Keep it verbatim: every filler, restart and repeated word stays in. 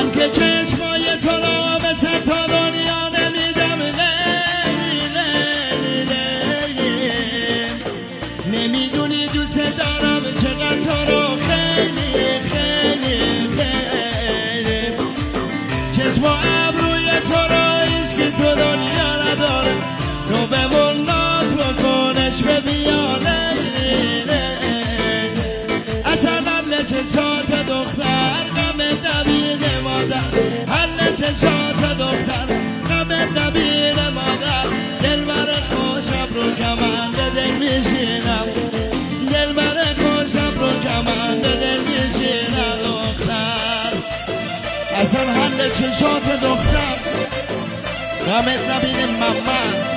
که چشمای تو را به سر تا دنیا نمیدم. لیلی لیلی لیلی نمیدونی دوست دارم چقدر تو رو خیلی خیلی خیلی. چشم و ابروی تو را عشق تو دنیا نداره. تو بمون ناز بکنش به بیانه. اصلا چشات دختر غم دبیر مادر. هر چشات دختر غم دبیر مادر. دل بر خوشم رو کمند دل میشینم. دل بر خوشم رو کمند دل میشینم دختر. اصلا هر چشات دختر غم دبیر مامان.